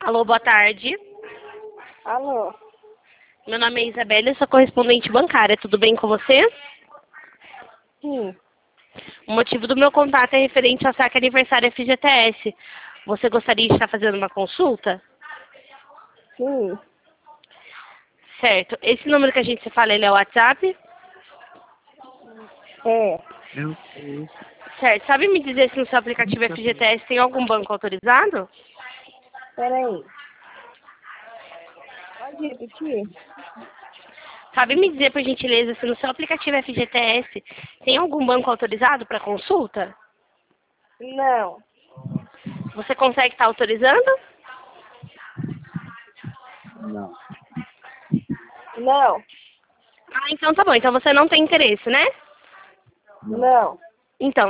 Alô, boa tarde. Alô? Meu nome é Isabela, eu sou correspondente bancária. Tudo bem com você? Sim. O motivo do meu contato é referente ao saque aniversário FGTS. Você gostaria de estar fazendo uma consulta? Sim. Certo. Esse número que a gente se fala, ele é o WhatsApp? É. Certo. Sabe me dizer se no seu aplicativo FGTS tem algum banco autorizado? Peraí. Pode repetir? Sabe me dizer, por gentileza, se no seu aplicativo FGTS tem algum banco autorizado para consulta? Não. Você consegue estar autorizando? Não. Ah, então tá bom. Então você não tem interesse, né? Não. Então,